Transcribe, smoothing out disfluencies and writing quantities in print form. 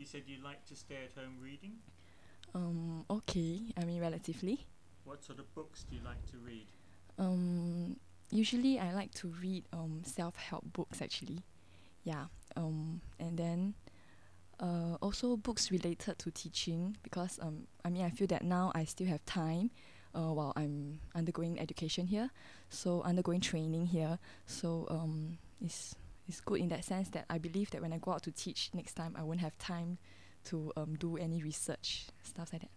said you like to stay at home reading. Okay, I mean relatively. What sort of books do you like to read? Um, Usually I like to read self-help books actually. Yeah. And then also books related to teaching because I mean I feel that now I still have time while I'm undergoing education here, so undergoing training here. So it's good in that sense that I believe that when I go out to teach next time I won't have time to do any research stuff like that.